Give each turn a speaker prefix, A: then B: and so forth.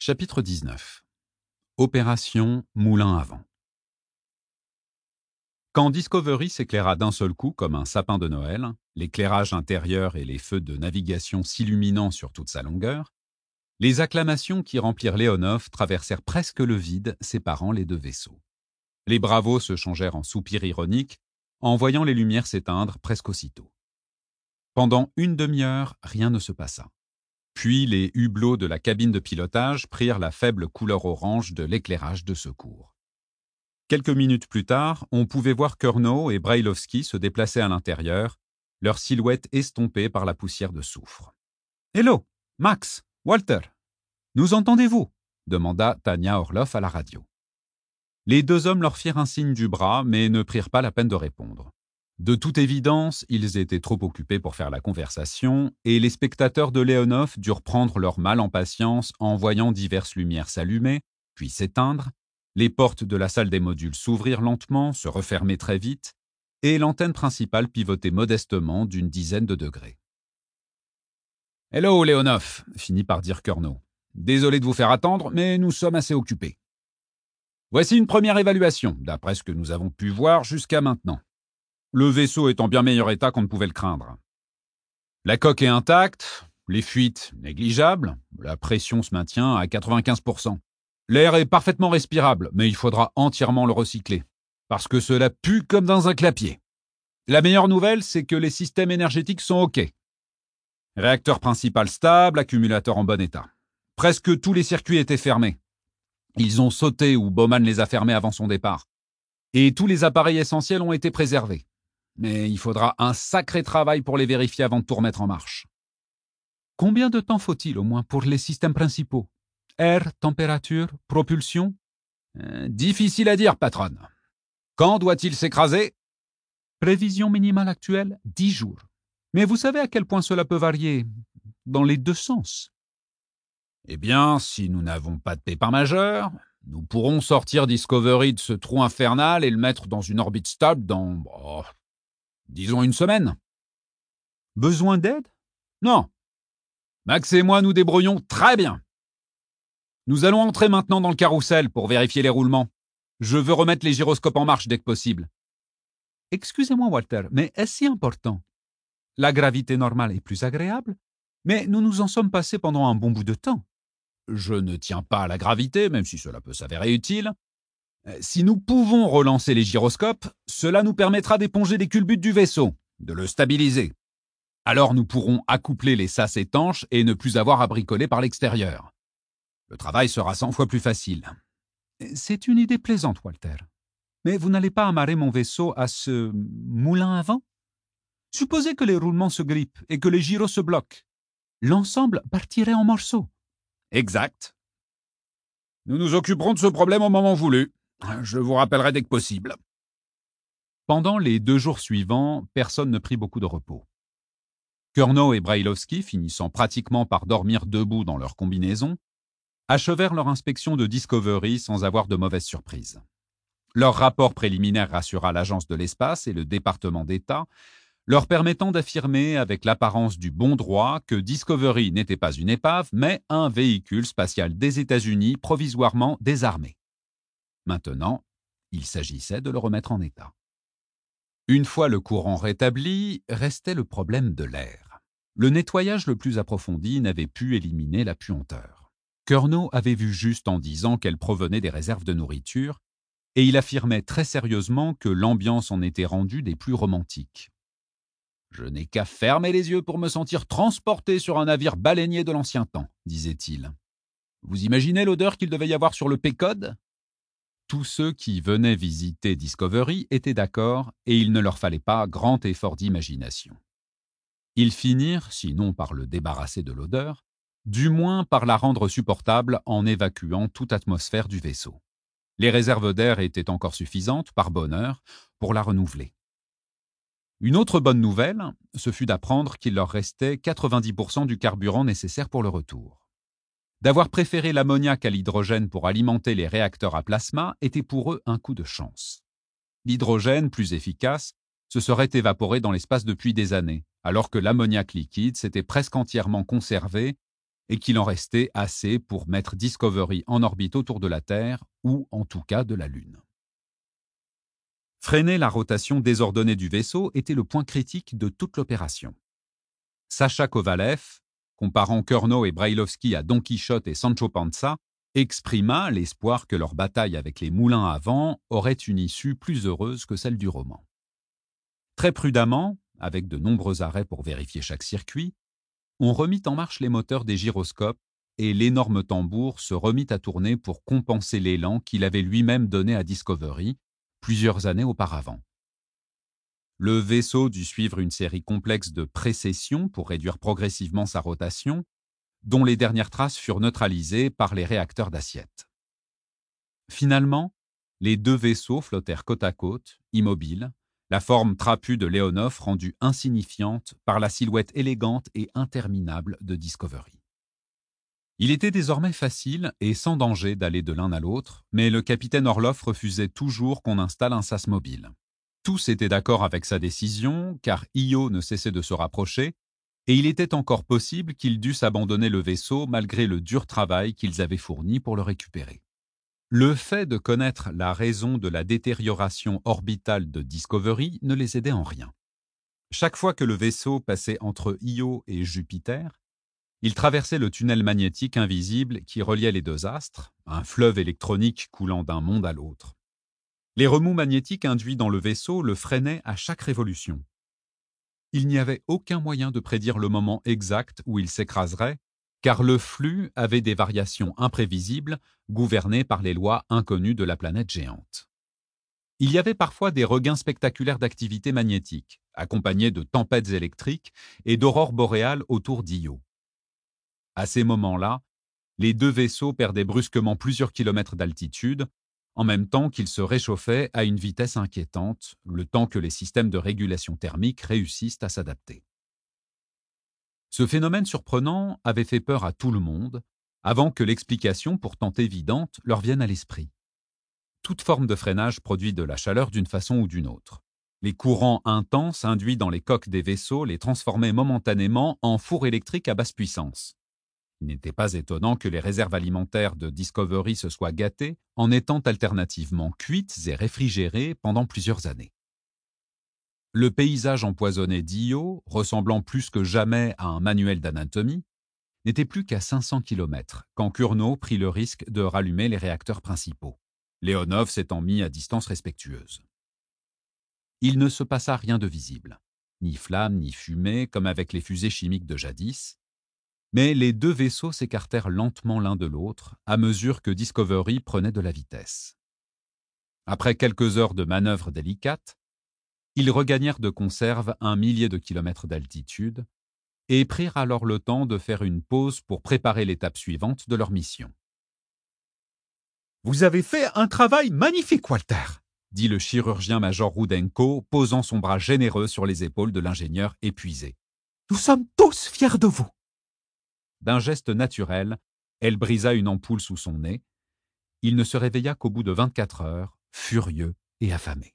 A: Chapitre 19. Opération Moulin à vent. Quand Discovery s'éclaira d'un seul coup comme un sapin de Noël, l'éclairage intérieur et les feux de navigation s'illuminant sur toute sa longueur, les acclamations qui remplirent Leonov traversèrent presque le vide séparant les deux vaisseaux. Les bravos se changèrent en soupirs ironiques en voyant les lumières s'éteindre presque aussitôt. Pendant une demi-heure, rien ne se passa. Puis les hublots de la cabine de pilotage prirent la faible couleur orange de l'éclairage de secours. Quelques minutes plus tard, on pouvait voir Curnow et Brailovsky se déplacer à l'intérieur, leurs silhouettes estompées par la poussière de soufre. « Hello, Max, Walter, nous entendez-vous » demanda Tania Orlov à la radio. Les deux hommes leur firent un signe du bras, mais ne prirent pas la peine de répondre. De toute évidence, ils étaient trop occupés pour faire la conversation, et les spectateurs de Leonov durent prendre leur mal en patience en voyant diverses lumières s'allumer, puis s'éteindre, les portes de la salle des modules s'ouvrir lentement, se refermer très vite, et l'antenne principale pivoter modestement d'une dizaine de degrés. « Hello, Leonov » finit par dire Curnow. « Désolé de vous faire attendre, mais nous sommes assez occupés. Voici une première évaluation, d'après ce que nous avons pu voir jusqu'à maintenant. Le vaisseau est en bien meilleur état qu'on ne pouvait le craindre. La coque est intacte, les fuites négligeables, la pression se maintient à 95%. L'air est parfaitement respirable, mais il faudra entièrement le recycler, parce que cela pue comme dans un clapier. La meilleure nouvelle, c'est que les systèmes énergétiques sont OK. Réacteur principal stable, accumulateur en bon état. Presque tous les circuits étaient fermés. Ils ont sauté où Bowman les a fermés avant son départ. Et tous les appareils essentiels ont été préservés. Mais il faudra un sacré travail pour les vérifier avant de tout remettre en marche. Combien de temps faut-il au moins pour les systèmes principaux ? Air, température, propulsion ? Difficile à dire, patronne. Quand doit-il s'écraser ? Prévision minimale actuelle, 10 jours. Mais vous savez à quel point cela peut varier dans les deux sens. Eh bien, si nous n'avons pas de pépin majeur, nous pourrons sortir Discovery de ce trou infernal et le mettre dans une orbite stable dans, disons, une semaine. Besoin d'aide ? Non. Max et moi nous débrouillons très bien. Nous allons entrer maintenant dans le carrousel pour vérifier les roulements. Je veux remettre les gyroscopes en marche dès que possible. Excusez-moi, Walter, mais est-ce si important ? La gravité normale est plus agréable, mais nous nous en sommes passés pendant un bon bout de temps. Je ne tiens pas à la gravité, même si cela peut s'avérer utile. Si nous pouvons relancer les gyroscopes, cela nous permettra d'éponger les culbutes du vaisseau, de le stabiliser. Alors nous pourrons accoupler les sas étanches et ne plus avoir à bricoler par l'extérieur. Le travail sera 100 fois plus facile. C'est une idée plaisante, Walter. Mais vous n'allez pas amarrer mon vaisseau à ce moulin à vent ? Supposez que les roulements se grippent et que les gyros se bloquent. L'ensemble partirait en morceaux. Exact. Nous nous occuperons de ce problème au moment voulu. Je vous rappellerai dès que possible. Pendant les 2 jours suivants, personne ne prit beaucoup de repos. Curnow et Brailovsky, finissant pratiquement par dormir debout dans leur combinaison, achevèrent leur inspection de Discovery sans avoir de mauvaises surprises. Leur rapport préliminaire rassura l'Agence de l'espace et le département d'État, leur permettant d'affirmer avec l'apparence du bon droit que Discovery n'était pas une épave, mais un véhicule spatial des États-Unis provisoirement désarmé. Maintenant, il s'agissait de le remettre en état. Une fois le courant rétabli, restait le problème de l'air. Le nettoyage le plus approfondi n'avait pu éliminer la puanteur. Curnow avait vu juste en disant qu'elle provenait des réserves de nourriture, et il affirmait très sérieusement que l'ambiance en était rendue des plus romantiques. « Je n'ai qu'à fermer les yeux pour me sentir transporté sur un navire baleinier de l'ancien temps », disait-il. « Vous imaginez l'odeur qu'il devait y avoir sur le Pécode ?» Tous ceux qui venaient visiter Discovery étaient d'accord et il ne leur fallait pas grand effort d'imagination. Ils finirent, sinon par le débarrasser de l'odeur, du moins par la rendre supportable en évacuant toute atmosphère du vaisseau. Les réserves d'air étaient encore suffisantes, par bonheur, pour la renouveler. Une autre bonne nouvelle, ce fut d'apprendre qu'il leur restait 90% du carburant nécessaire pour le retour. D'avoir préféré l'ammoniac à l'hydrogène pour alimenter les réacteurs à plasma était pour eux un coup de chance. L'hydrogène, plus efficace, se serait évaporé dans l'espace depuis des années, alors que l'ammoniac liquide s'était presque entièrement conservé et qu'il en restait assez pour mettre Discovery en orbite autour de la Terre, ou en tout cas de la Lune. Freiner la rotation désordonnée du vaisseau était le point critique de toute l'opération. Sacha Kovalev, comparant Curnow et Brailovsky à Don Quichotte et Sancho Panza, exprima l'espoir que leur bataille avec les moulins à vent aurait une issue plus heureuse que celle du roman. Très prudemment, avec de nombreux arrêts pour vérifier chaque circuit, on remit en marche les moteurs des gyroscopes et l'énorme tambour se remit à tourner pour compenser l'élan qu'il avait lui-même donné à Discovery plusieurs années auparavant. Le vaisseau dut suivre une série complexe de précessions pour réduire progressivement sa rotation, dont les dernières traces furent neutralisées par les réacteurs d'assiette. Finalement, les deux vaisseaux flottèrent côte à côte, immobiles, la forme trapue de Leonov rendue insignifiante par la silhouette élégante et interminable de Discovery. Il était désormais facile et sans danger d'aller de l'un à l'autre, mais le capitaine Orlov refusait toujours qu'on installe un sas mobile. Tous étaient d'accord avec sa décision, car Io ne cessait de se rapprocher, et il était encore possible qu'ils dussent abandonner le vaisseau malgré le dur travail qu'ils avaient fourni pour le récupérer. Le fait de connaître la raison de la détérioration orbitale de Discovery ne les aidait en rien. Chaque fois que le vaisseau passait entre Io et Jupiter, il traversait le tunnel magnétique invisible qui reliait les deux astres, un fleuve électronique coulant d'un monde à l'autre. Les remous magnétiques induits dans le vaisseau le freinaient à chaque révolution. Il n'y avait aucun moyen de prédire le moment exact où il s'écraserait, car le flux avait des variations imprévisibles, gouvernées par les lois inconnues de la planète géante. Il y avait parfois des regains spectaculaires d'activité magnétique, accompagnés de tempêtes électriques et d'aurores boréales autour d'Io. À ces moments-là, les deux vaisseaux perdaient brusquement plusieurs kilomètres d'altitude, en même temps qu'ils se réchauffaient à une vitesse inquiétante, le temps que les systèmes de régulation thermique réussissent à s'adapter. Ce phénomène surprenant avait fait peur à tout le monde, avant que l'explication pourtant évidente leur vienne à l'esprit. Toute forme de freinage produit de la chaleur d'une façon ou d'une autre. Les courants intenses induits dans les coques des vaisseaux les transformaient momentanément en fours électriques à basse puissance. Il n'était pas étonnant que les réserves alimentaires de Discovery se soient gâtées en étant alternativement cuites et réfrigérées pendant plusieurs années. Le paysage empoisonné d'Io, ressemblant plus que jamais à un manuel d'anatomie, n'était plus qu'à 500 km quand Curnow prit le risque de rallumer les réacteurs principaux, Leonov s'étant mis à distance respectueuse. Il ne se passa rien de visible, ni flamme ni fumée comme avec les fusées chimiques de jadis, mais les deux vaisseaux s'écartèrent lentement l'un de l'autre à mesure que Discovery prenait de la vitesse. Après quelques heures de manœuvres délicates, ils regagnèrent de conserve 1 millier de kilomètres d'altitude et prirent alors le temps de faire une pause pour préparer l'étape suivante de leur mission. « Vous avez fait un travail magnifique, Walter !» dit le chirurgien-major Rudenko, posant son bras généreux sur les épaules de l'ingénieur épuisé. « Nous sommes tous fiers de vous !» D'un geste naturel, elle brisa une ampoule sous son nez. Il ne se réveilla qu'au bout de 24 heures, furieux et affamé.